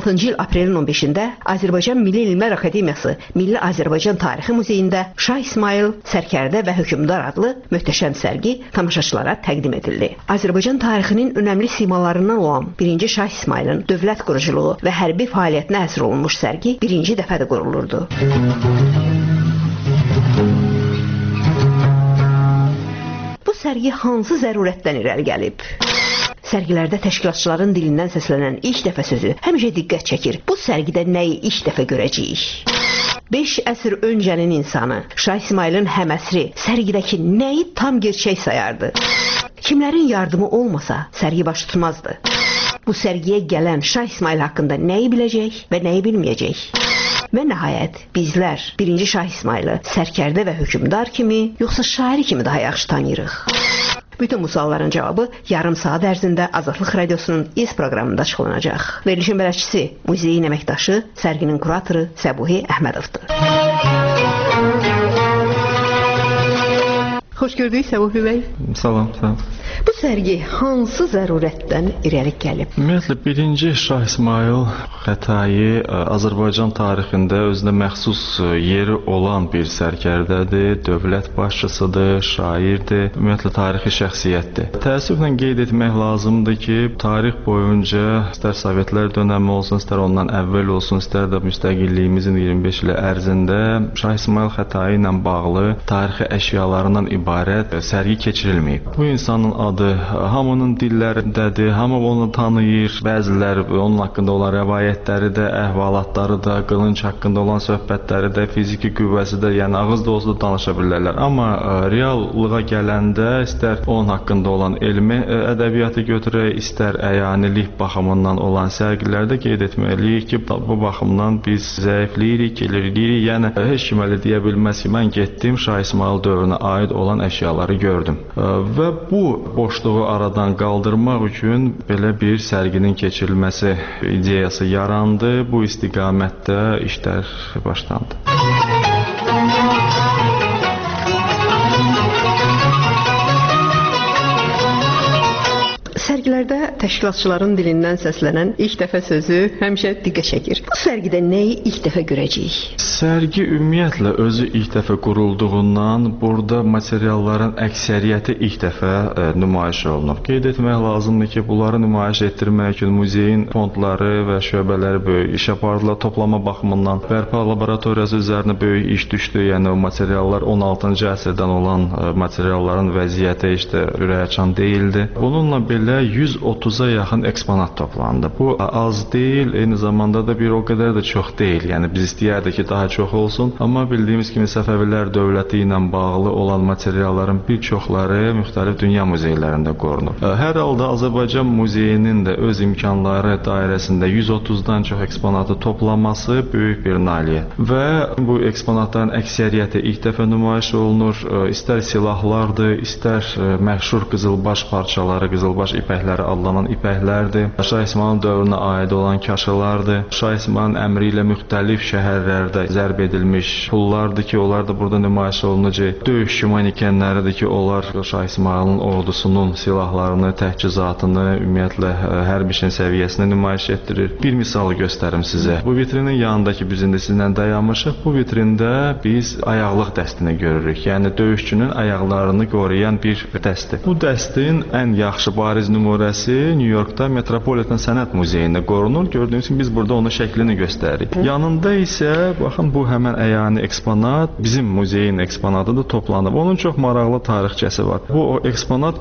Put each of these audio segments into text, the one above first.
2016-cı il aprelin 15-də Azərbaycan Milli Elmlər Akademiyası Milli Azərbaycan Tarixi Muzeyində Şah İsmayıl, Sərkərdə və Hökmdar adlı möhtəşəm sərgi tamaşaçılara təqdim edildi. Azərbaycan tarixinin önəmli simalarından olan 1-ci Şah İsmayılın dövlət quruculuğu və hərbi fəaliyyətinə həsr olunmuş sərgi 1-ci dəfədə qurulurdu. Bu sərgi hansı zərurətdən irəli gəlib? Sərgilərdə təşkilatçıların dilindən səslənən ilk dəfə sözü həmişə diqqət çəkir. Bu sərgidə nəyi ilk dəfə görəcəyik? 5 əsr öncənin insanı Şah İsmayılın həməsri sərgidəki nəyi tam gerçək sayardı? Kimlərin yardımı olmasa sərgi baş tutmazdı. Bu sərgiyə gələn Şah İsmayıl haqqında nəyi biləcək və nəyi bilməyəcək? Və nəhayət bizlər 1-ci Şah İsmayılı Sərkərdə və Hökmdar kimi, yoxsa şairi kimi daha yaxşı tanıyırıq? Bütün bu sualların cavabı yarım saat ərzində Azadlıq Radiosunun iz proqramında açıqlanacaq. Verilişin bələdçisi, muzeyin əməkdaşı, sərginin kuratoru Səbuhi Əhmədovdur. Xoş gördük Səbuhi bəy. Salam, salam. Bu sərgi hansı zərurətdən irəli gəlib? Ümumiyyətlə, 1-ci Şah İsmayıl Xətai Azərbaycan tarixində özünə məxsus yeri olan bir sərkərdədir, dövlət başçısıdır, şairdir, ümumiyyətlə tarixi şəxsiyyətdir. Təəssüflə qeyd etmək lazımdır ki, tarix boyunca istər Sovetlər dönəmi olsun, istər ondan əvvəl olsun, istər də müstəqilliyimizin 25 ili ərzində Şah İsmayıl Xətai ilə bağlı tarixi əşyalarından ibarət sərgi keçirilməyib. Bu insanın adı hamının dillərindədir, hamı onu tanıyır, bəziləri onun haqqında olan rəvayətləri də, əhvalatları da, qılınc haqqında olan söhbətləri də, fiziki qüvvəsi də, yəni ağız dolusu da danışa bilərlər. Amma reallığa gələndə istər onun haqqında olan elmi ədəbiyyatı götürək, istər əyanilik baxımından olan sərgilərdə qeyd etməliyik ki, bu baxımdan biz zəifləyirik, geriləyirik, yəni heç kim elə deyə bilməz ki, mən getdim Şah İsmayıl dövrünə aid olan əşyaları gördüm. Və bu boşluğu aradan qaldırmaq üçün belə bir sərginin keçirilməsi ideyası yarandı. Bu istiqamətdə işlər başlandı. Sərgilərdə təşkilatçıların dilindən səslənən ilk dəfə sözü həmişə diqqət çəkir. Bu sərgidə nəyi ilk dəfə görəcəyik? Sərgi ümumiyyətlə özü ilk dəfə qurulduğundan burada materialların əksəriyyəti ilk dəfə nümayiş olunub. Qeyd etmək lazımdır ki, bunları nümayiş etdirmək üçün muzeyin fondları və şöbələri böyük iş apardılar. Toplama baxımından bərpa laboratoriyası üzərinə böyük iş düşdü. Yəni o materiallar 16-cı əsrdən olan materialların vəziyyəti ürəkaçan deyildi. Bununla belə 130-a yaxın eksponat toplandı. Bu az deyil, eyni zamanda da bir o qədər də çox deyil. Yəni biz istəyərdik ki, daha çox olsun. Amma bildiyimiz kimi Səfəvilər dövləti ilə bağlı olan materialların bir çoxları müxtəlif dünya muzeylərində qorunub. Hər halda Azərbaycan muzeyinin də öz imkanları dairəsində 130-dan çox eksponatı toplaması böyük bir nailiyyət. Və bu eksponatların əksəriyyəti ilk dəfə nümayiş olunur. İstər silahlardır, istər məşhur qızılbaş parçaları, qızılbaş ipəkləri adlanan ipəklərdir. Şah İsmayıl dövrünə aid olan kaşılardır. Şah İsmayılın əmri ilə müxtəlif şəhərlərdə zərb edilmiş pullardır ki, onlar da burada nümayiş olunacaq. Döyüş manekenləridir ki, onlar Şah İsmayılın ordusunun silahlarını, təchizatını, ümumiyyətlə hərbi işin səviyyəsini nümayiş etdirir. Bir misalı göstərim sizə. Bu vitrinin yanındakı biz indi sizlə dayanmışıq. Bu vitrində biz ayaqlıq dəstini görürük. Yəni döyüşçünün ayaqlarını qoruyan bir dəstir. Bu dəstin ən yaxşı bariz nümunəsi New Yorkda Metropolitan Sənət Muzeyində qorunur. Gördüyünüz kimi biz burada onun şəklini göstəririk. Yanında isə baxın bu həmən əyani eksponat bizim muzeyin eksponatıdır, toplanıb. Onun çox maraqlı tarixçəsi var. Bu o eksponat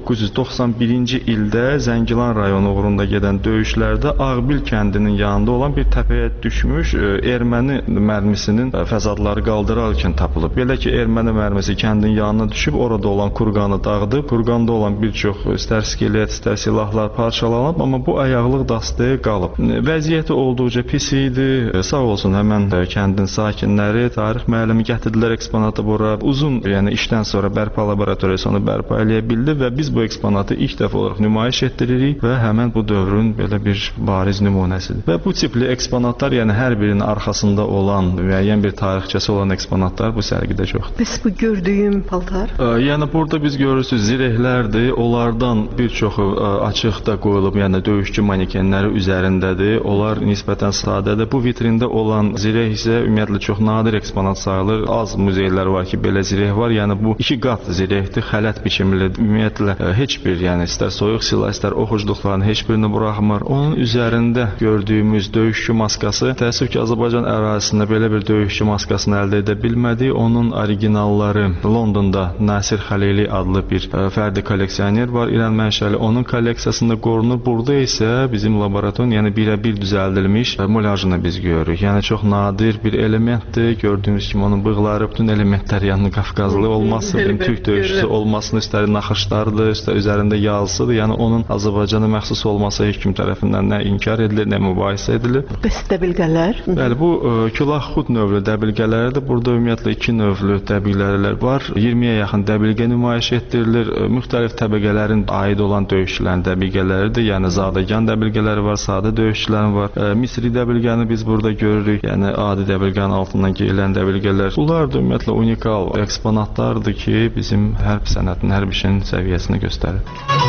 1991-ci ildə Zəngilan rayonu uğrunda gedən döyüşlərdə Ağbil kəndinin yanında olan bir təpəyə düşmüş erməni mərmisinin fəsadları qaldırarkən tapılıb. Belə ki, erməni mərmisi kəndin yanına düşüb orada olan kurqanı dağıdıb. Kurqanda olan bir çox istər skelet, istər silahlar parçalanıb, amma bu ayaqlıq dastı qalıb. Vəziyyəti olduqca pis idi. Sağ olsun həmən kəndin sakinləri, tarix müəllimi gətirdilər eksponatı bura. Uzun, yəni işdən sonra bərpa laboratoriyası onu bərpa eləyə bildi və biz bu eksponatı ilk dəfə olaraq nümayiş etdiririk və həmən bu dövrün belə bir bariz nümunəsidir. Və bu tipli eksponatlar, yəni hər birinin arxasında olan müəyyən bir tarixçəsi olan eksponatlar bu sərgidə çoxdur. Bəs bu gördüyüm paltar? Yəni burada biz görürsünüz zirehlərdir. Onlardan bir çoxu açıq işıq da qoyulub, yəni döyüşçü manekenləri üzərindədir. Onlar nisbətən sadədir. Bu vitrində olan zireh isə ümumiyyətlə çox nadir eksponat sayılır. Az muzeylər var ki, belə zireh var. Yəni bu 2 qat zirehdir, xələt biçimlidir. Ümumiyyətlə heç bir, yəni istər soyuq silah, istər oxuculuqların heç birini buraxmır. Onun üzərində gördüyümüz döyüşçü maskası, təəssüf ki, Azərbaycan ərazisində belə bir döyüşçü maskasını əldə edə bilmədik. Onun orijinalları Londonda Nasir Xəlili adlı bir fərdi kolleksioner var, İran mənşəli. Onun kolleksiyasında qorunur. Burada isə bizim laboratoriyanın, yəni birə-bir düzəldilmiş mulajını biz görürük. Yəni çox nadir bir elementdir. Gördüyünüz kimi onun bığları, bütün elementlər, yəni Qafqazlı olması, Türk döyüşçüsü olmasını, üstəlik naxışlardır, üzərində yazısıdır. Yəni onun Azərbaycana məxsus olması heç kim tərəfindən nə inkar edilir, nə mübahisə edilir. Bəs dəbilqələr? Bəli, bu külahxud növlü dəbilqələrdir. Burada ümumiyyətlə 2 növlü dəbilqələr var. 20-yə yaxın dəbilqə nümayiş etdirilir. Müxtəlif təbəqələrin aid olan döyüşçülərin dəbilqələridir. Yəni zadəgan dəbilqələri var, sadə döyüşçülərin var. Misri dəbilqəni biz burada görürük. Yəni adi dəbilqənin altından geyilən dəbilqələr. Bunlar da ümumiyyətlə unikal eksponatlardır ki, bizim hərb sənətinin, hərb işinin səviyyəsini göstərir.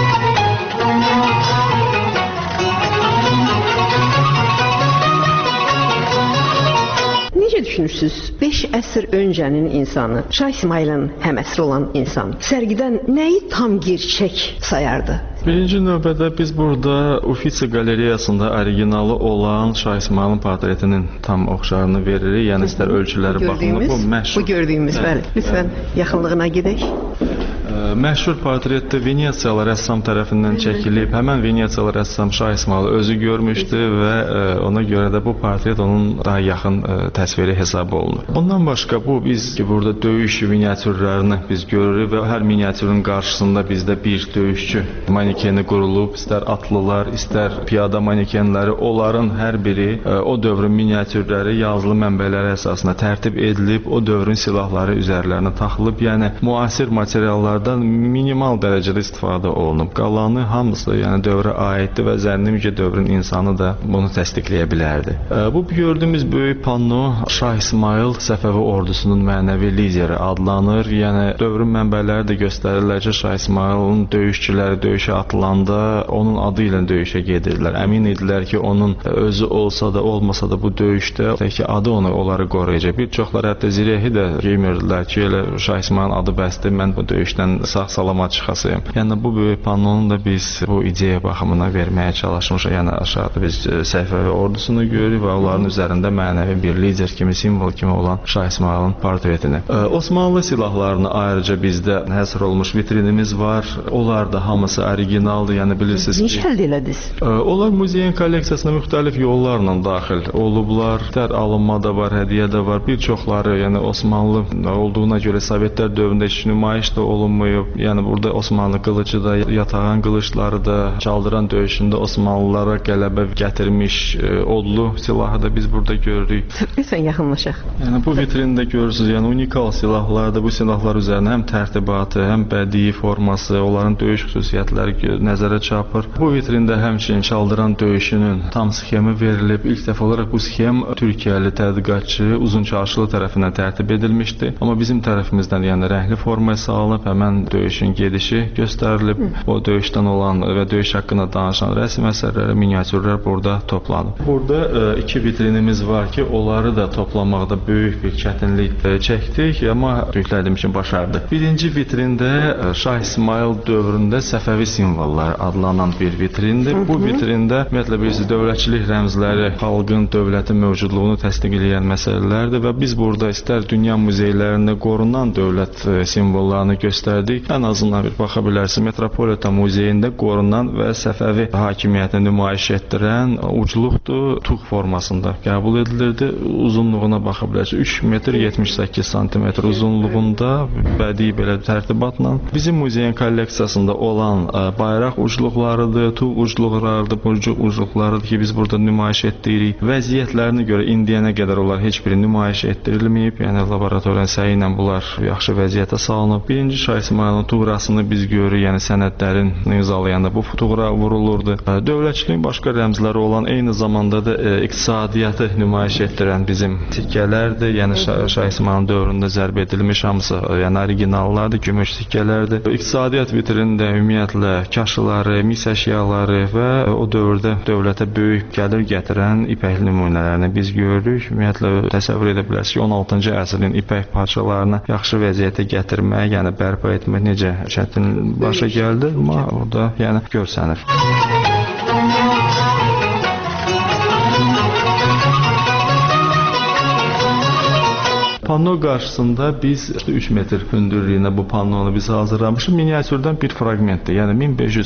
Necə düşünürsünüz? 5 əsr öncənin insanı, Şah İsmayılın həməsiri olan insan sərgidən nəyi tam gerçək sayardı? Birinci növbədə biz burada Uffizi qalereyasında originalı olan Şah İsmayılın portretinin tam oxşarını veririk. Yəni istər ölçüləri baxımında bu məşhur. Bu gördüyümüz, bəli. Lütfən yaxınlığına gedək. Məşhur portretdə Venesiyalı rəssam tərəfindən çəkilib. Həmən Venesiyalı rəssam Şah İsmayılı özü görmüşdü və ona görə də bu portret onun daha yaxın təsviri hesab olunur. Ondan başqa bu biz ki, burada döyüş miniatürlərini biz görürük və hər miniatürün qarşısında bizdə bir döyüşçü manekeni qurulub, istər atlılar, istər piyada manekenləri, onların hər biri o dövrün miniatürləri yazılı mənbələri əsasında tərtib edilib, o dövrün silahları üzərlərinə taxılıb. Yəni müasir materiallardan minimal dərəcədə istifadə olunub. Qalanı hamısı yəni dövrə aiddir və zənnim ki, dövrün insanı da bunu təsdiqləyə bilərdi. Bu gördüyümüz böyük panno Şah İsmayıl Səfəvi ordusunun mənəvi lideri adlanır. Yəni dövrün mənbələri də göstərirlər ki, Şah İsmayılın döyüşçüləri döyüşə atılanda onun adı ilə döyüşə gedirlər. Əmin idilər ki, onun özü olsa da, olmasa da bu döyüşdə tək adı onları qoruyacaq. Bir çoxları hətta zirehi də geymirdilər ki, elə Şah İsmayılın adı bəsdir, mən bu döyüşdən sağ-salamat çıxasıyım. Yəni bu böyük pannonu da biz bu ideya baxımına verməyə çalışmışıq. Yəni aşağıda biz Səfəvi ordusunu görürük və onların üzərində mənəvi bir lider kimi, simvol kimi olan Şah İsmayılın portretini. Osmanlı silahlarını ayrıca bizdə həsr olmuş vitrinimiz var. Onlar da hamısı originaldır. Yəni bilirsiniz ki, necə əldə elədiniz? Onlar muzeyin kolleksiyasına müxtəlif yollarla daxil olublar. Tər alınma da var, hədiyyə də var. Bir çoxları, yəni Osmanlı olduğuna görə Sovetlər dövründə heç nümayiş də olunmayıb. Yəni burada Osmanlı qılıcı da, yatağan qılıçları da, çaldıran döyüşündə Osmanlılara qələbə gətirmiş odlu silahı da biz burada görürük. Lütfən yaxınlaşaq. Yəni bu vitrində görürsünüz, yəni unikal silahlardır. Bu silahlar üzərində həm tərtibatı, həm bədii forması, onların döyüş xüsusiyyətləri nəzərə çarpır. Bu vitrində həmçinin çaldıran döyüşünün tam sxemi verilib. İlk dəfə olaraq bu sxem Türkiyəli tədqiqatçı Uzunçarşılı tərəfindən tərtib edilmişdi. Amma bizim tərəfimizdən yəni rəngli formaya salınıb, həmən döyüşün gedişi göstərilib. O döyüşdən olan və döyüş haqqında danışan rəsm əsərləri, miniatürlər burada toplanıb. Burada 2 vitrinimiz var ki, onları da toplamaqda böyük bir çətinlik çəkdik, amma yüklədiyim üçün başardıq. Birinci vitrində Şah İsmayıl dövründə Səfəvi simvolları adlanan bir vitrindir. Bu vitrində ümumiyyətlə bilirsiniz, dövlətçilik rəmzləri, xalqın, dövlətin mövcudluğunu təsdiqləyən məsələlərdir və biz burada istər dünya muzeylərində qorunan dövlət simvollarını göstərdik. Ən azından bir baxa bilərsiniz, Metropolitan muzeyində qorunan və Səfəvi hakimiyyətini nümayiş etdirən ucluqdur, tuğ formasında qəbul edilirdi. Uzunluğuna baxa bilərsiniz, 3 metr 78 sm uzunluğunda bədii belə tərtibatla. Bizim muzeyin kolleksiyasında olan bayraq ucluqlarıdır, tuğ ucluqlarıdır, burcuq ucluqlarıdır ki, biz burada nümayiş etdiririk. Vəziyyətlərinə görə indiyənə qədər onlar heç biri nümayiş etdirilməyib. Yəni laboratoriyanın səyi ilə bunlar yaxşı vəziyyətə salınıb. Birinci Şah İsmayılın tuğrasını biz görürük, yəni sənədlərin imzalayanda bu tuğra vurulurdu. Dövlətçiliyin başqa rəmzləri olan, eyni zamanda da iqtisadiyyatı nümayiş etdirən bizim sikkələrdir. Yəni Şah İsmayılın dövründə zərb edilmiş hamısı, yəni originallardır, gümüş sikkələrdir. İqtisadiyyat vitrində ümumiyyətlə kaşıları, mis əşyaları və o dövrdə dövlətə böyük gəlir gətirən ipək nümunələrini biz görürük. Ümumiyyətlə təsəvvür edə bilərsiniz ki, 16-cı əsrin ipək parçalarını yaxşı vəziyyətə gətirmək, yəni bərpa etmək necə çətin başa gəldi, amma orada yəni görsənir. Panno qarşısında biz 3 metr hündürlüyünə bu pannonu biz hazırlamışıq. Miniatürdən bir fraqmentdir. Yəni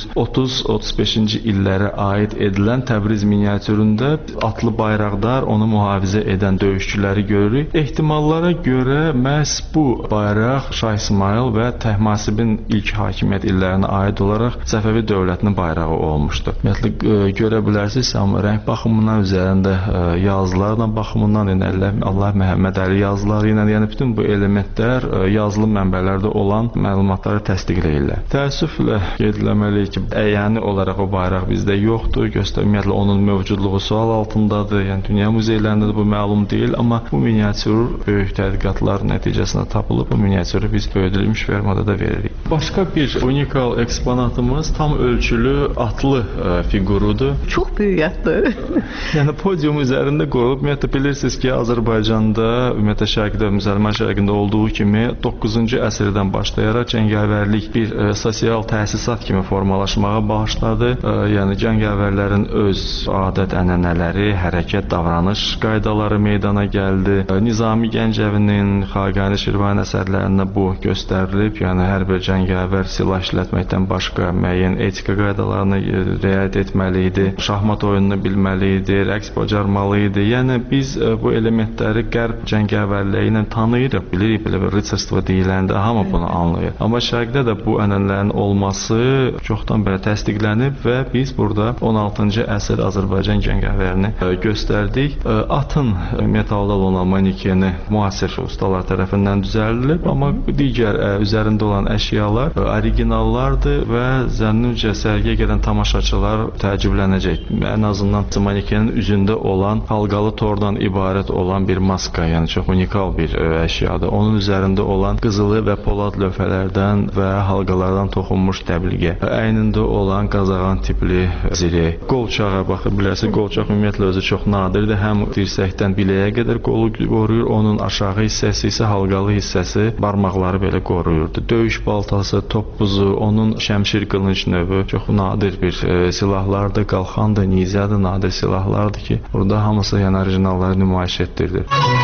1530-35-ci illərə aid edilən Təbriz miniatüründə atlı bayraqdar, onu mühafizə edən döyüşçüləri görürük. Ehtimallara görə məhz bu bayraq Şah İsmayıl və Təhmasibin ilk hakimiyyət illərinə aid olaraq Səfəvi dövlətinin bayrağı olmuşdu. Ümumiyyətlə görə bilərsiniz, rəng baxımından üzərində yazılarla baxımından Allah Məhəmməd Əli yazıları yəni bütün bu elementlər yazılı mənbələrdə olan məlumatları təsdiqləyirlər. Təəssüflə qeyd etməliyik ki, əyani olaraq o bayraq bizdə yoxdur. Ümumiyyətlə onun mövcudluğu sual altındadır. Yəni dünya muzeylərində də bu məlum deyil, amma bu miniatür böyük tədqiqatlar nəticəsində tapılıb. Bu miniatürü biz böyüdülmüş formada da veririk. Başqa bir unikal eksponatımız tam ölçülü atlı figurudur. Çox böyük atlı. Yəni podium üzərində qoyulub. Ümumiyyətlə bilirsiniz ki, Azərbaycanda, ümumiyyətlə Şərqdə, Müsəlman Şərqində olduğu kimi 9-cu əsrdən başlayaraq cəngavərlik bir sosial təsisat kimi formalaşmağa başladı. Yəni cəngavərlərin öz adət-ənənələri, hərəkət, davranış qaydaları meydana gəldi. Nizami Gəncəvinin, Xaqani Şirvani əsərlərində bu göstərilib. Yəni hər bir cəngavər silah işlətməkdən başqa müəyyən etika qaydalarına riayət etməli idi. Şahmat oyununu bilməli idi, rəqs bacarmalı idi. Yəni biz bu elementləri qərb cəngavərliyi ilə tanıyırıq, bilirik, belə bir ritsarstvo deyiləndə hamı bunu anlayır. Amma Şərqdə də bu ənənələrin olması çoxdan belə təsdiqlənib və biz burada 16-cı əsr Azərbaycan cəngavərini göstərdik. Atın metaldan olan manikeni müasir ustalar tərəfindən düzəldilib, amma digər üzərində olan əşyalar originallardır və zənnimcə sərgiyə gələn tamaşaçılar təəccüblənəcək. Ən azından manikenin üzündə olan halqalı tordan ibarət olan bir maska, yəni çox unikal bir əşyadır. Onun üzərində olan qızılı və polad lövhələrdən və halqalardan toxunmuş təbliğə, əynində olan qazağan tipli zirək, qolçağa baxır bilərsiniz. Qolçaq ümumiyyətlə özü çox nadirdir. Həm dirsəkdən biləyə qədər qolu qoruyur, onun aşağı hissəsi isə halqalı hissəsi barmaqları belə qoruyurdu. Döyüş baltası, topbuzu, onun şəmşir qılınc növü çox nadir bir silahlardır. Qalxandır, nizədir, nadir silahlardır ki, burada hamısı yəni orijinalları nümayiş etdirdi.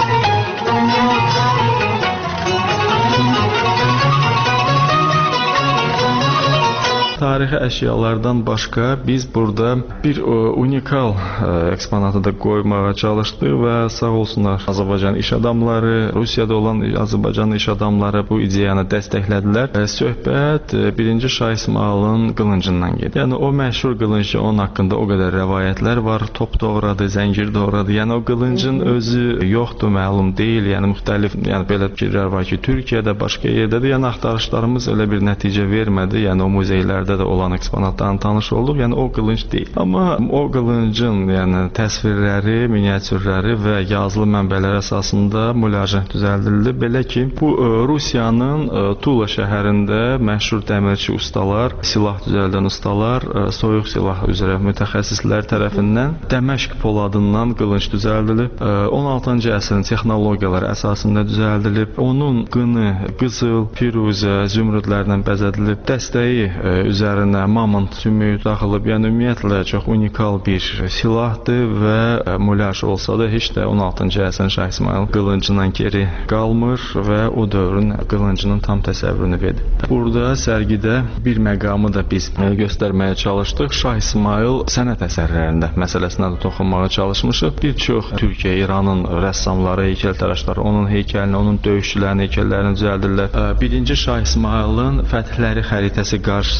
Tarixi əşyalardan başqa biz burada bir unikal eksponatı da qoymağa çalışdıq və sağ olsunlar Azərbaycan iş adamları, Rusiyada olan Azərbaycan iş adamları bu ideyanı dəstəklədilər. Söhbət 1-ci Şah İsmayılın qılıncından gedir. Yəni o məşhur qılınc, onun haqqında o qədər rəvayətlər var. Top doğradı, zəncir doğradı. Yəni o qılıncın özü yoxdur, məlum deyil. Yəni müxtəlif, yəni belə fikirlər var ki, Türkiyədə, başqa yerdə də yəni axtarışlarımız elə bir nəticə vermədi. Yəni o muzeylərdə də olan eksponatlarla tanış olduq. Yəni o qılınc deyil. Amma o qılıncın yəni təsvirləri, miniatürləri və yazılı mənbələr əsasında mülahizə düzəldildi. Belə ki, bu Rusiyanın Tula şəhərində məşhur dəmirçi ustalar, silah düzəldən ustalar, soyuq silah üzrə mütəxəssislər tərəfindən Dəməşq poladından qılınc düzəldilib. 16-cı əsrin texnologiyaları əsasında düzəldilib. Onun qını qızıl, firuzə, zümrüdlərdən bəzədilib. Dəstəyi üzərinə mamont sümüyü taxılıb. Yəni ümumiyyətlə çox unikal bir silahdır və mülaj olsa da heç də 16-cı əsrin Şah İsmayıl qılıncından geri qalmır və o dövrün qılıncının tam təsəvvürünü verir. Burada sərgidə bir məqamı da biz göstərməyə çalışdıq. Şah İsmayıl sənət əsərlərində məsələsinə də toxunmağa çalışmışıq. Bir çox Türkiyə, İranın rəssamları, heykəltaraşları onun heykəlini, onun döyüşçülərinin heykəllərini düzəldirlər. 1-ci Şah İsmayılın fəthləri xəritəsi qarşısında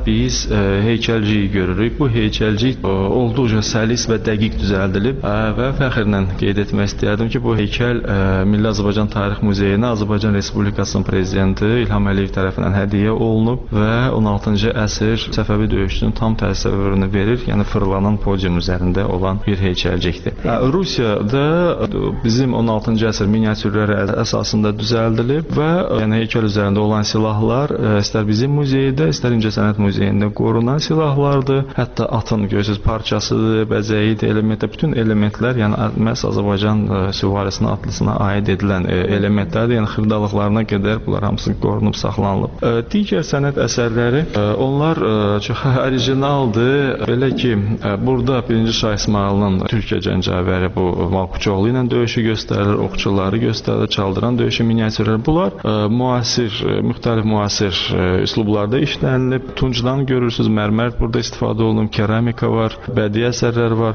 biz heykəlciyi görürük. Bu heykəlcik olduqca səlis və dəqiq düzəldilib və fəxrlə qeyd etmək istəyərdim ki, bu heykəl Milli Azərbaycan Tarix Muzeyinə Azərbaycan Respublikasının prezidenti İlham Əliyev tərəfindən hədiyyə olunub və 16-cı əsr Səfəvi döyüşünün tam təsəvvürünü verir. Yəni fırlanan podium üzərində olan bir heykəlcikdir. Rusiyada bizim 16-cı əsr miniatürləri əsasında düzəldilib və yəni heykəl üzərində olan silahlar istər bizim muzeydə, istər İncəsənət Muzeyində qorunan silahlardır. Hətta atın görürsüz parçasıdır, bəzəyidir, elementlər, bütün elementlər, yəni məhz Azərbaycan süvarisinə, atlısına aid edilən elementlərdir. Yəni xırdalıqlarına qədər bunlar hamısı qorunub saxlanılıb. Digər sənət əsərləri, onlar çox orijinaldır. Belə ki, burada 1-ci Şah İsmayılın Türkiyə cəngavəri bu Malkuçoğlu ilə döyüşü göstərilir, oxçuları göstərilir, çaldıran döyüşü miniatürləri. Bunlar müxtəlif müasir üslublarda işlənilib. Tuncdan görürsüz, mərmər burada istifadə olunub, keramika var, bədii əsərlər var.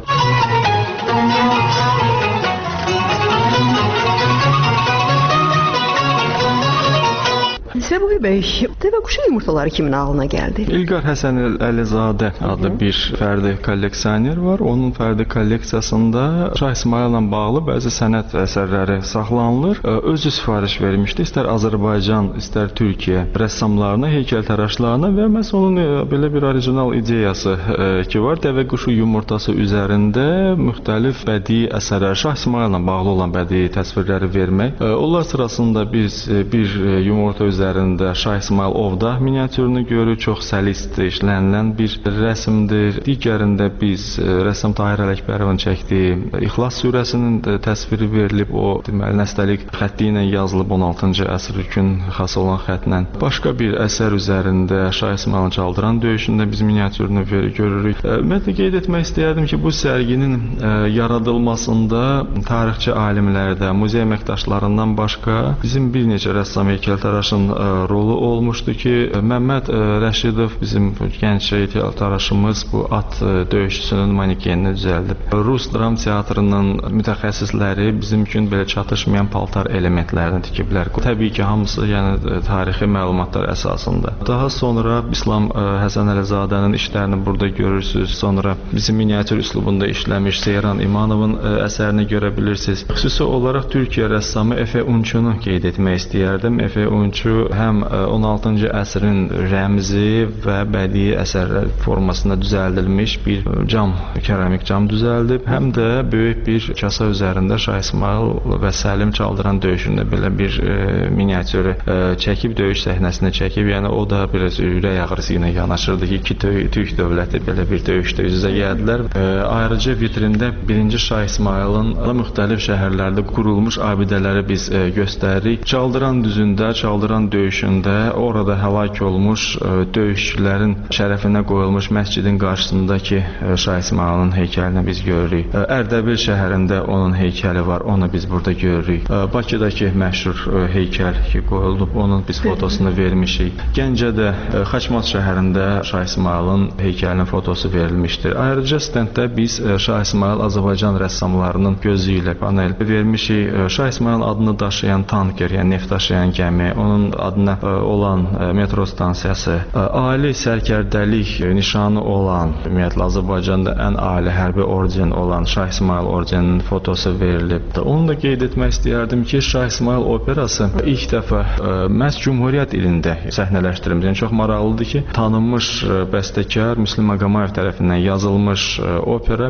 Səbuhi bəy, dəvəquşu yumurtaları kimin ağlına gəldi? İlqar Həsən Əlizadə adlı bir fərdi kolleksioner var. Onun fərdi kolleksiyasında Şah İsmayılla bağlı bəzi sənət əsərləri saxlanılır. Özü sifariş vermişdi. İstər Azərbaycan, istər Türkiyə rəssamlarına, heykəltaraşlarına və məhz onun belə bir orijinal ideyası ki var. Dəvəquşu yumurtası üzərində müxtəlif bədii əsərlər, Şah İsmayılla bağlı olan bədii təsvirləri vermək. Onlar sırasında biz bir yumurta üzərində Şah İsmayıl ovda miniatürünü görürük. Çox səlisdir, işlənilən bir rəsmdir. Digərində biz rəssam Tahir Ələkbərovun çəkdiyi İxlas surəsinin təsviri verilib. O deməli nəstəlik xətti ilə yazılıb 16-cı əsr üçün xas olan xəttlə. Başqa bir əsər üzərində Şah İsmayılın çaldıran döyüşündə biz miniatürünü görürük. Mən də qeyd etmək istəyərdim ki, bu sərginin yaradılmasında tarixçi alimlərdə, muzey əməkdaşlarından başqa bizim bir neçə rəssam heykəltaraşın rolu olmuşdu ki, Məmməd Rəşidov bizim gənc heykəltaraşımız bu at döyüşçüsünün manekenini düzəldib. Rus dram teatrının mütəxəssisləri bizim üçün belə çatışmayan paltar elementlərini tikiblər. Təbii ki, hamısı yəni tarixi məlumatlar əsasında. Daha sonra İslam Həsən Əlizadənin işlərini burada görürsüz. Sonra bizim miniatür üslubunda işləmiş Seyran İmanovun əsərini görə bilirsiniz. Xüsusi olaraq Türkiyə rəssamı Efe Unçunu qeyd etmək istəyərdim. Efe Unçu həm 16-cı əsrin rəmzi və bədii əsərlər formasında düzəldilmiş bir keramik cam düzəldib, həm də böyük bir kasa üzərində Şah İsmayıl və Səlim çaldıran döyüşündə belə bir miniatürü çəkib, döyüş səhnəsini çəkib. Yəni o da biraz ürək ağrısı ilə yanaşırdı ki, iki Türk dövləti belə bir döyüşdə üz-üzə gəldilər. Ayrıca vitrində 1-ci Şah İsmayılın müxtəlif şəhərlərdə qurulmuş abidələri biz göstəririk. Çaldıran düzündə, çaldıran döyüşündə orada həlak olmuş döyüşçülərin şərəfinə qoyulmuş məscidin qarşısındakı Şah İsmayılın heykəlini biz görürük. Ərdəbil şəhərində onun heykəli var, onu biz burada görürük. Bakıdakı məşhur heykəl ki qoyulub, onun biz fotosunu vermişik. Gəncədə Xaçmaz şəhərində Şah İsmayılın heykəlinin fotosu verilmişdir. Ayrıca stenddə biz Şah İsmayıl Azərbaycan rəssamlarının gözü ilə panel vermişik. Şah İsmayıl adını daşıyan tanker, yəni neft daşıyan gəmi, onun adına olan metro stansiyası, ali sərkərdəlik nişanı olan, ümumiyyətlə Azərbaycanda ən ali hərbi orden olan Şah İsmayıl ordeninin fotosu verilib. Onu da qeyd etmək istəyərdim ki, Şah İsmayıl operası ilk dəfə məhz Cümhuriyyət ilində səhnələşdirilmiş. Yəni çox maraqlıdır ki, tanınmış bəstəkar Müslüm Maqamayev tərəfindən yazılmış opera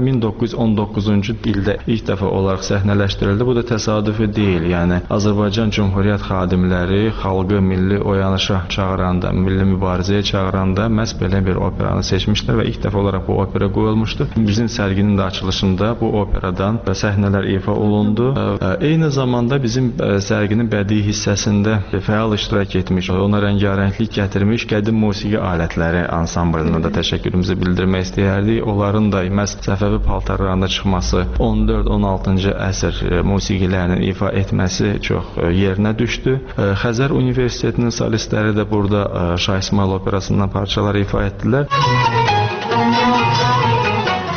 1919-cu ildə ilk dəfə olaraq səhnələşdirildi. Bu da təsadüfi deyil. Yəni Azərbaycan Cümhuriyyət xadimləri xalqı milli oyanışa çağıranda, milli mübarizəyə çağıranda məhz belə bir operanı seçmişlər və ilk dəfə olaraq bu opera qoyulmuşdu. Bizim sərginin də açılışında bu operadan səhnələr ifa olundu. Eyni zamanda bizim sərginin bədii hissəsində fəal iştirak etmiş, ona rəngarənglik gətirmiş qədim musiqi alətləri ansamblına da təşəkkürümüzü bildirmək istəyərdik. Onların da məhz Səfəvi paltarlarında çıxması, 14-16-cı əsr musiqilərinin ifa etməsi çox yerinə düşdü. Xəzər Universitetinin solistləri də burada Şah İsmayıl operasından parçalar ifa etdilər.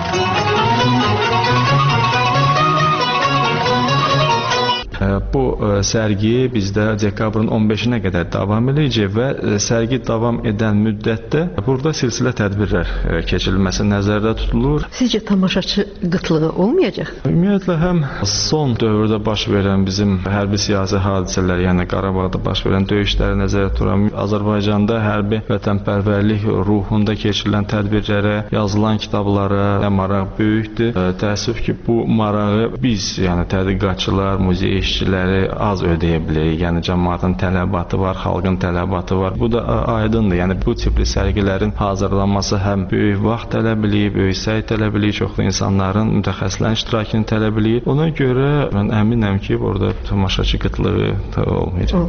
Bu sərgi bizdə dekabrın 15-nə qədər davam edəcək və sərgi davam edən müddətdə burada silsilə tədbirlər keçirilməsi nəzərdə tutulur. Sizcə tamaşaçı qıtlığı olmayacaq? Ümumiyyətlə həm son dövrdə baş verən bizim hərbi siyasi hadisələr, yəni Qarabağda baş verən döyüşləri nəzərdə tuturam. Azərbaycanda hərbi vətənpərvərlik ruhunda keçirilən tədbirlərə, yazılan kitablara maraq böyükdür. Təəssüf ki, bu marağı biz, yəni tədqiqatçılar, muzey işçiləri az ödəyə bilərik. Yəni cəmaətin tələbatı var, xalqın tələbatı var. Bu da aydındır. Yəni bu tipli sərgilərin hazırlanması həm böyük vaxt tələb eləyir, böyük səy tələb eləyir, çoxlu insanların, mütəxəssislərin iştirakını tələb eləyir. Ona görə mən əminəm ki, burada tamaşaçı qıtlığı olmayacaq.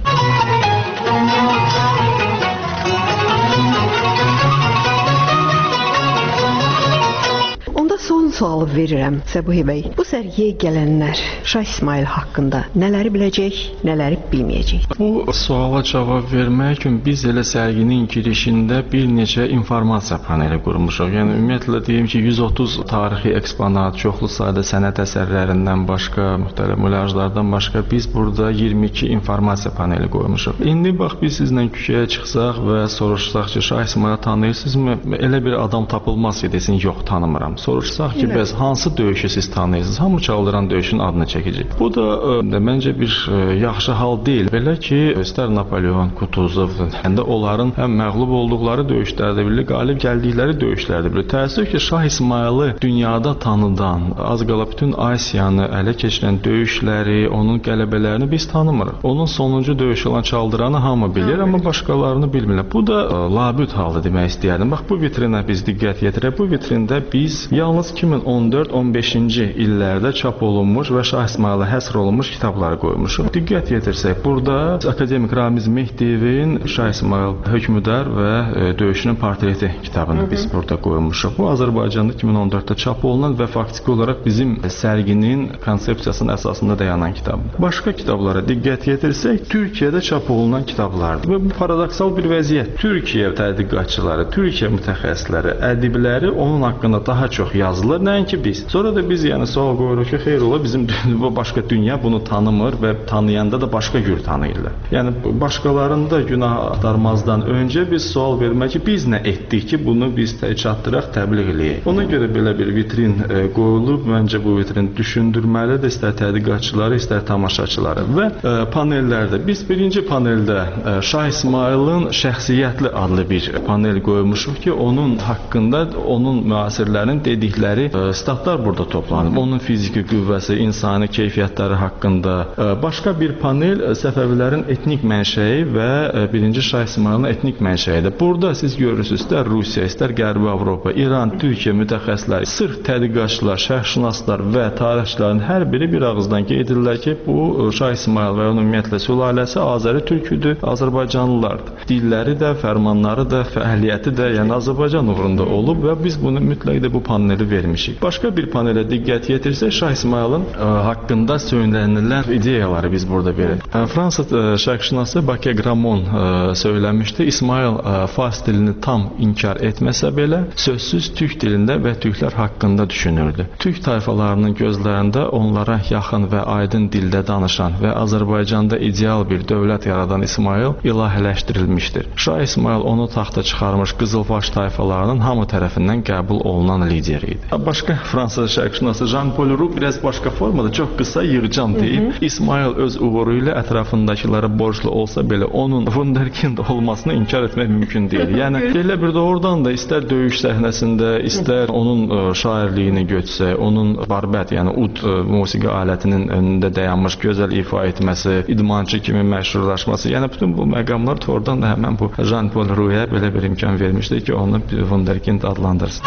Onda son sualı verirəm Səbuhi bəy. Bu sərgiyə gələnlər Şah İsmayıl haqqında nələri biləcək, nələri bilməyəcək? Bu suala cavab vermək üçün biz elə sərginin girişində bir neçə informasiya paneli qurmuşuq. Yəni ümumiyyətlə deyim ki, 130 tarixi eksponat, çoxlu sayda sənət əsərlərindən başqa, müxtəlif mulyajlardan başqa biz burada 22 informasiya paneli qoymuşuq. İndi bax biz sizlə küçəyə çıxsaq və soruşsaq ki, Şah İsmayılı tanıyırsınızmı? Elə bir adam tapılmaz ki, desin, yox, tanımıram. Soruşsaq ki, bəs hansı döyüşü siz tanıyırsınız? Hamı çaldıran döyüşün adını çəkəcək. Bu da məncə bir yaxşı hal deyil. Belə ki, istər Napoleon, Kutuzov, həm də onların həm məğlub olduqları döyüşlərdə bilir, qalib gəldikləri döyüşlərdə bilir. Təəssüf ki, Şah İsmayılı dünyada tanıdan, az qala bütün Asiyanı ələ keçirən döyüşləri, onun qələbələrini biz tanımırıq. Onun sonuncu döyüşü olan çaldıranı hamı bilir, amma başqalarını bilmirlər. Bu da labüd halda demək istəyərdim. Bax, bu vitrinə biz diqqət yetirək. Bu vitrində biz yalnız 2014-15-ci illərdə çap olunmuş və Şah İsmayıla həsr olunmuş kitabları qoymuşuq. Diqqət yetirsək, burada akademik Ramiz Mehdiyevin Şah İsmayıl hökmdar və döyüşünün portreti kitabını biz burada qoymuşuq. Bu Azərbaycanda 2014-də çap olunan və faktiki olaraq bizim sərginin konsepsiyasının əsasında dayanan kitabdır. Başqa kitablara diqqət yetirsək, Türkiyədə çap olunan kitablardır. Və bu paradoksal bir vəziyyət. Türkiyə tədqiqatçıları, Türkiyə mütəxəssisləri, ədibləri onun haqqında daha çox yazılır, nəinki biz. Sonra da biz yəni sual qoyuruq ki, xeyr ola, bizim başqa dünya bunu tanımır və tanıyanda da başqa cür tanıyırlar. Yəni başqalarında günah axtarmazdan öncə biz sual vermək ki, biz nə etdik ki, bunu biz çatdıraq, təbliğ eləyək. Ona görə belə bir vitrin qoyulub, məncə bu vitrin düşündürməlidir, istər tədqiqatçıları, istər tamaşaçıları. Və panellərdə biz birinci paneldə Şah İsmayılın şəxsiyyətli adlı bir panel qoymuşuq ki, onun haqqında, onun müasirlərinin dedikləri statlar burada toplanıb. Onun fiziki qüvvəsi, insani keyfiyyətləri haqqında. Başqa bir panel Səfəvilərin etnik mənşəyi və birinci Şah İsmayılın etnik mənşəyidir. Burada siz görürsünüz, istər Rusiya, istər Qərbi Avropa, İran, Türkiyə mütəxəssisləri, sırf tədqiqatçılar, şərhşünaslar və tarixçilərin hər biri bir ağızdan qeyd edirlər ki, bu Şah İsmayıl və onun ümumiyyətlə sülaləsi Azəri türküdür, Azərbaycanlılardır. Dilləri də, fərmanları da, fəaliyyəti də, yəni Azərbaycan uğrunda olub və biz bunu mütləq də bu paneli vermişik. Başqa bir panelə diqqət yetirsək, Şah İsmayılın haqqında söylənilən ideyaları biz burada veririk. Fransız şərqşünası Bakı Gramon söyləmişdi. İsmayıl fars dilini tam inkar etməsə belə, sözsüz türk dilində və türklər haqqında düşünürdü. Türk tayfalarının gözlərində onlara yaxın və aydın dildə danışan və Azərbaycanda ideal bir dövlət yaradan İsmayıl ilahiləşdirilmişdir. Şah İsmayıl onu taxta çıxarmış Qızılbaş tayfalarının hamı tərəfindən qəbul olunan lideri idi. Başqa Fransız şərqşünası Jean-Paul Roux biraz başqa formada çox qısa yığcam deyib, İsmayıl öz uğuru ilə ətrafındakilərə borclu olsa belə onun wunderkind olmasını inkar etmək mümkün deyil. Yəni elə bir də oradan da istər döyüş səhnəsində, istər onun şairliyini götürsək, onun barbət, yəni ud musiqi alətinin önündə dayanmış gözəl ifa etməsi, idmançı kimi məşhurlaşması, yəni bütün bu məqamlar oradan da həmən bu Jean-Paul Roux-a belə bir imkan vermişdi ki, onu wunderkind adlandırsın.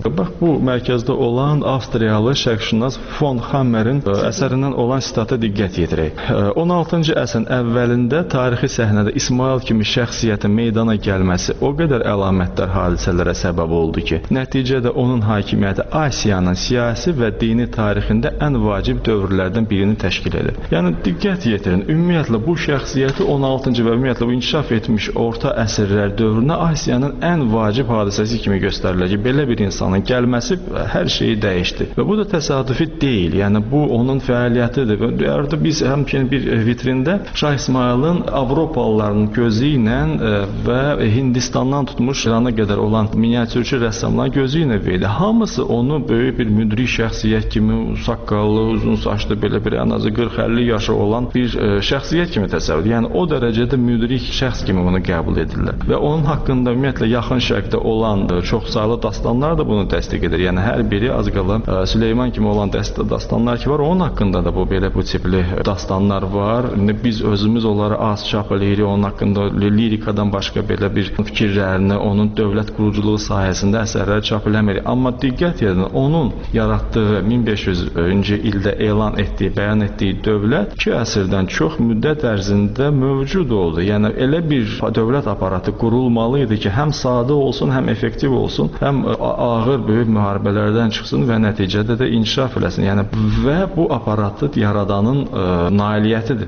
Bax, bu mərkəzdə olan Avstriyalı şərqşünas Von Hammerin əsərindən olan sitata diqqət yetirək. 16-cı əsrin əvvəlində tarixi səhnədə İsmail kimi şəxsiyyətin meydana gəlməsi o qədər əlamətdar hadisələrə səbəb oldu ki, nəticədə onun hakimiyyəti Asiyanın siyasi və dini tarixində ən vacib dövrlərdən birini təşkil edir. Yəni diqqət yetirin, ümumiyyətlə bu şəxsiyyəti 16-cı və ümumiyyətlə bu inkişaf etmiş orta əsrlər dövrünə Asiyanın ən vacib hadisəsi kimi göstərilir ki, belə bir insanın gəlməsi hər şeyi dəyişdi. Və bu da təsadüfi deyil. Yəni bu onun fəaliyyətidir. Və biz həmçinin bir vitrində Şah İsmailin Avropalıların gözü ilə və Hindistandan tutmuş İrana qədər olan miniatürçü rəssamların gözü ilə verdi. Hamısı onu böyük bir müdrik şəxsiyyət kimi, saqqallı, uzun saçlı, belə bir ən azı 40-50 yaşı olan bir şəxsiyyət kimi təsəvvür edir. Yəni o dərəcədə müdrik şəxs kimi bunu qəbul edirlər. Və onun haqqında ümumiyyətlə yaxın şərqdə olan çoxsaylı dastanlar da bunu təsdiq edir. Yəni hər biri az qala Süleyman kimi olan dastanlar ki var, onun haqqında da bu tipli dastanlar var. Biz özümüz onları az çap eləyirik, onun haqqında lirikadan başqa belə bir fikirlərini, onun dövlət quruculuğu sahəsində əsərləri çap eləmirik. Amma diqqət edin, onun yaratdığı 1500-cü ildə elan etdiyi, bəyan etdiyi dövlət 2 əsrdən çox müddət ərzində mövcud oldu. Yəni elə bir dövlət aparatı qurulmalı idi ki, həm sadə olsun, həm effektiv olsun, həm ağır böyük müharibələrdən çıxsın və nəticədə də inkişaf eləsin. Yəni və bu aparatı yaradanın nailiyyətidir.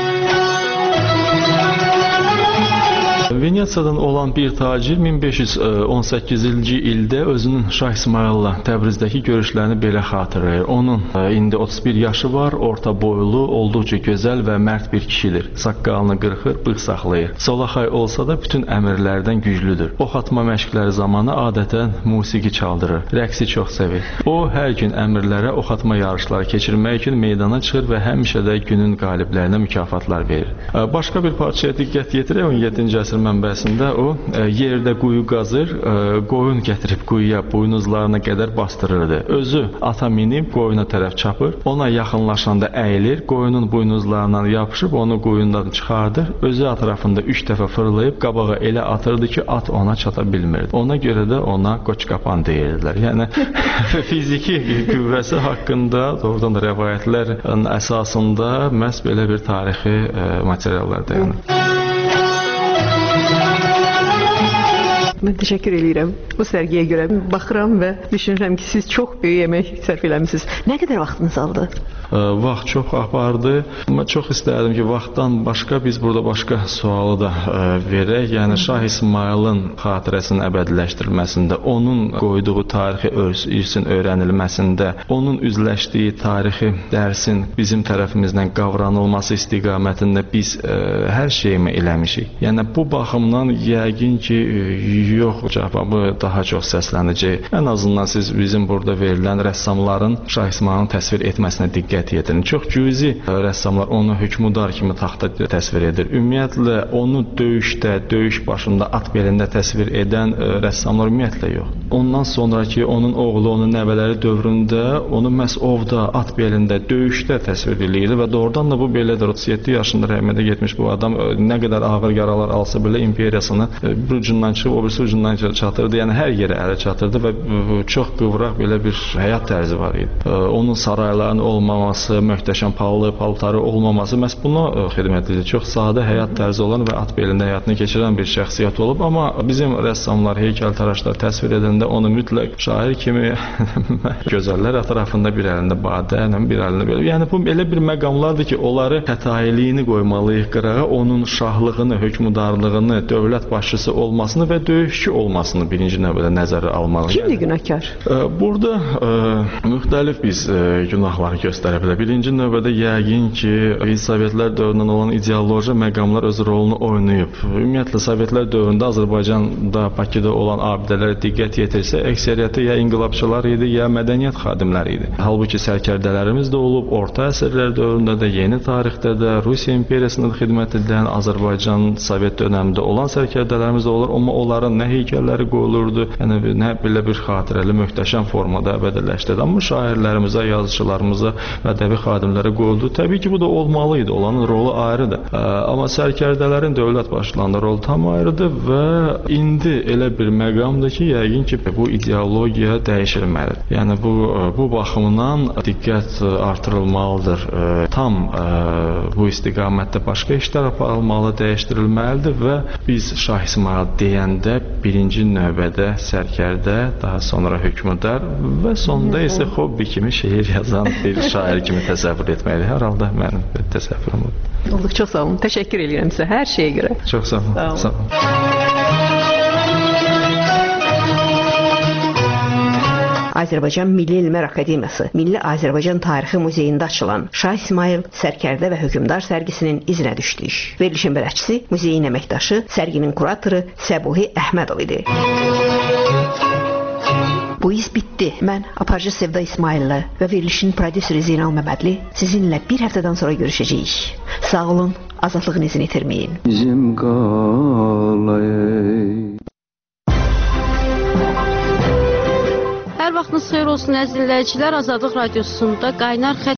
Venesiyadan olan bir tacir 1518-ci ildə özünün Şah İsmail'la Təbrizdəki görüşlərini belə xatırlayır. Onun indi 31 yaşı var, orta boylu, olduqca gözəl və mərd bir kişidir. Saqqalını qırxır, bığ saxlayır. Solaxay olsa da bütün əmrlərdən güclüdür. Ox atma məşqləri zamanı adətən musiqi çaldırır. Rəqsi çox sevir. O hər gün əmrlərə ox atma yarışları keçirmək üçün meydana çıxır və həmişə də günün qaliblərinə mükafatlar verir. Başqa bir parçaya diqqət yetirək, 17-ci əsr mənbəsində o yerdə quyu qazır, qoyun gətirib quyuya buynuzlarına qədər bastırırdı. Özü ata minib qoyuna tərəf çapır, ona yaxınlaşanda əyilir, qoyunun buynuzlarından yapışıb onu quyundan çıxardır, özü ətrafında 3 dəfə fırlayıb qabağa elə atırdı ki, at ona çata bilmirdi. Ona görə də ona qoçqapan deyirdilər. Yəni fiziki qüvvəsi haqqında doğrudan da rəvayətlərin əsasında məhz belə bir tarixi materiallar dayanır. Mən təşəkkür edirəm. Bu sərgiyə görə baxıram və düşünürəm ki, siz çox böyük əmək sərf eləmisiniz. Nə qədər vaxtınız aldı? Vaxt çox apardı. Amma çox istərdim ki, vaxtdan başqa biz burada başqa sualı da verək. Yəni Şah İsmailin xatirəsinin əbədiləşdirilməsində, onun qoyduğu tarixi irsin öyrənilməsində, onun üzləşdiyi tarixi dərsin bizim tərəfimizdən qavranılması istiqamətində biz hər şeyimi eləmişik. Yəni bu baxımdan yəqin ki, yox cavabı daha çox səslənəcək. Ən azından siz bizim burada verilən rəssamların Şah İsmailin təsvir etməsinə diqqət yetirin. Çox cüzi rəssamlar onu hökmdar kimi taxta təsvir edir. Ümumiyyətlə onu döyüşdə, döyüş başında at belində təsvir edən rəssamlar ümumiyyətlə yox. Ondan sonraki onun oğlu, onun nəvələri dövründə onu məhz ovda, at belində, döyüşdə təsvir edirdi və doğrudan da bu belədir. 37 yaşında rəhmətə getmiş bu adam nə qədər ağır yaralar alsa belə imperiyasını bir ucundan çıxıb o birisi ucundan çatırdı. Yəni hər yerə ələ çatırdı və çox qıvraq belə bir həyat tərzi var idi. Onun saraylarının olmaması, möhtəşəm paltarı olmaması məhz buna xidmət edir. Çox sadə həyat tərzi olan və at belində həyatını keçirən bir şəxsiyyət olub, amma bizim rəssamlar, heykəltaraşlar təsvir edəndə onu mütləq şair kimi gözəllər ətrafında bir əlində badə, bir əlində belə. Yəni bu elə bir məqamlardır ki, onları xətailiyini qoymalıyıq qırağa, onun şahlığını, hökmdarlığını, dövlət başçısı olmasını və döyüşçü olmasını birinci növbədə nəzərə almalıyıq. Kimdir günahkar? Burada müxtəlif biz günahları göstərə bilər. Birinci növbədə yəqin ki, Sovetlər dövründən olan ideoloji məqamlar öz rolunu oynayıb. Ümumiyyətlə, Sovetlər dövründə Azərbaycanda, Bakıda olan abidələrə diqqət yetirsə, əksəriyyəti ya inqilabçılar idi, ya mədəniyyət xadimləri idi. Halbuki sərkərdələrimiz də olub, orta əsrlər dövründə də, yeni tarixdə də, Rusiya imperiyasında da xidmət edən, Azərbaycan, Sovet dövründə olan sərkərdələrimiz də olur, amma onların nə heykəlləri qoyulurdu, yəni nə belə bir xatirəli, möhtəşəm formada əbədiləşdirdi. Amma şairlərimizə, yazıçılarımıza ədəbi xadimlərə qoyuldu. Təbii ki, bu da olmalı idi. Onların rolu ayrıdır. Amma sərkərdələrin dövlət başçılarının rolu tam ayrıdır və indi elə bir məqamdır ki, yəqin ki, bu ideologiya dəyişilməlidir. Yəni bu baxımdan diqqət artırılmalıdır. Tam bu istiqamətdə başqa işlər aparılmalı, dəyişdirilməlidir və biz Şah İsmayıl deyəndə birinci növbədə sərkərdə, daha sonra hökmdar və sonda isə hobbi kimi şeir yazan bir şair kimi təsəvvür etməkdir. Hər halda mənim təsəvvürüm budur. Olduqca sağ olun. Təşəkkür edirəm sizə hər şeyə görə. Çox sağ olun. Sağ olun. Azərbaycan Milli Elmlər Akademiyası, Milli Azərbaycan Tarixi Muzeyində açılan Şah İsmayıl, Sərkərdə və Hökmdar sərgisinin izinə düşdük. Verilişin bələdçisi, muzeyin əməkdaşı, sərginin kuratoru Səbuhi Əhmədov idi. Bu iz bitdi. Mən aparıcı Sevda İsmayıllı və verilişin prodüseri Zeynal Məmmədli sizinlə bir həftədən sonra görüşəcəyik. Sağ olun, azadlığın izini itirməyin. Bizim qalay. Hər vaxtınız xeyir olsun əziz dinləyicilər. Azadlıq Radiosunda qaynar xətt